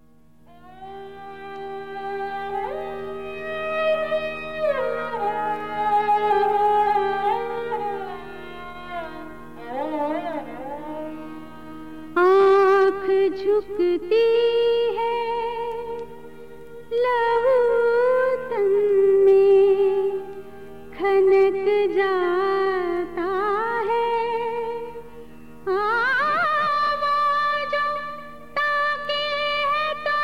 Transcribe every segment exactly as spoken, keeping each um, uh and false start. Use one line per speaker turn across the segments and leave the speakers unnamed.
आँख झुकती है लहू तन में खनक जाता है, आवाज़ों ताके है तो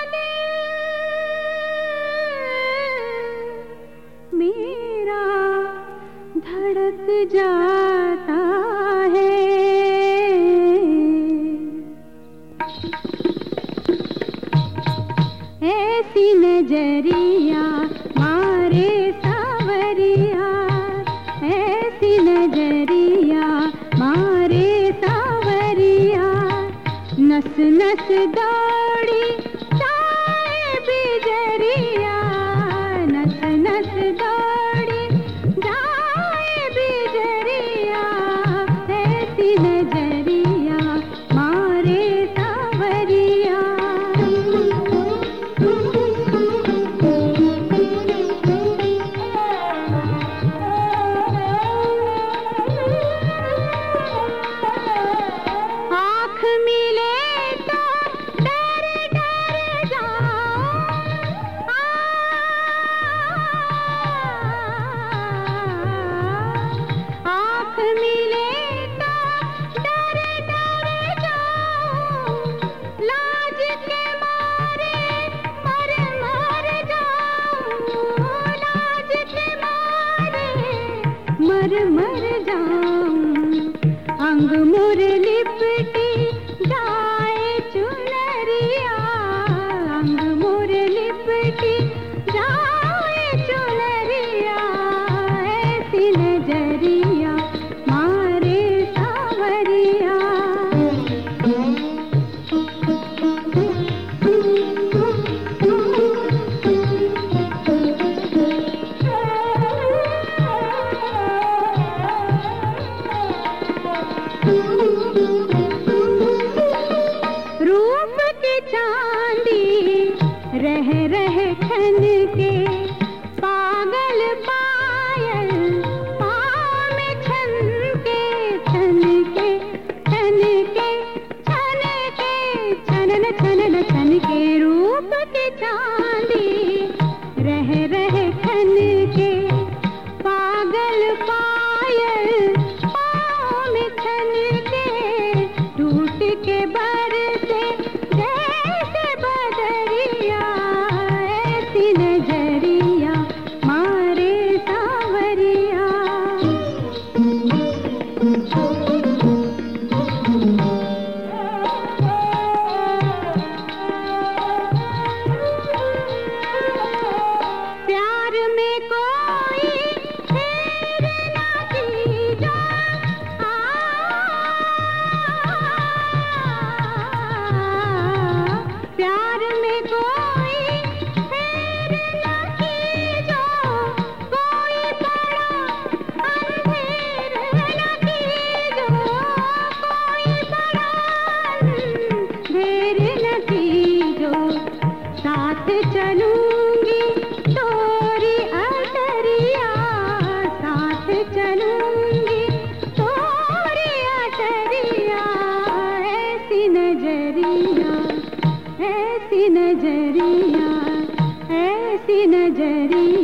दिल मेरा धड़क जाता है। ऐसी नजरिया मारे सावरिया, ऐसी नजरिया मारे सावरिया, नस नस दौड़ी जाए बिजरिया, नस नस दौड़ी जाए बिजरिया, ऐसी नजरिया मारे सावरिया। आँख मिले तो डर डर जाऊं, आँख मिले तो डर डर जाऊं, लाज के मारे मर मर जाऊं, लाज के मारे मर मर जाऊं, अंग मुर लिपटी जाए चुनरिया, अंग मुर लिपटी जाए चुनरिया, ऐसी नजरिया मारे सावरिया। रूप की चांदी रह रह खन के, पागल पायल पाँव में छन के, छन के छन के छन के छनन छनन छन के, रूप की चांदी रह रह खन के, पागल पायल पाँव में छन के, टूट के बरसे जैसे बदरिया, ऐसी नजरिया मारे सावरिया। प्यार में कोई हेर ना कीजो, आ, प्यार में कोई हेर ना कीजो, कोई बड़ा अंधेर ना कीजो, कोई बड़ा अंधेर न कीजो, साथ चलूंगी तोरी अटरिया, साथ चलूंगी तोरी अटरिया, ऐसी नजरिया, ऐसी नजरिया, ऐसी नजरिया।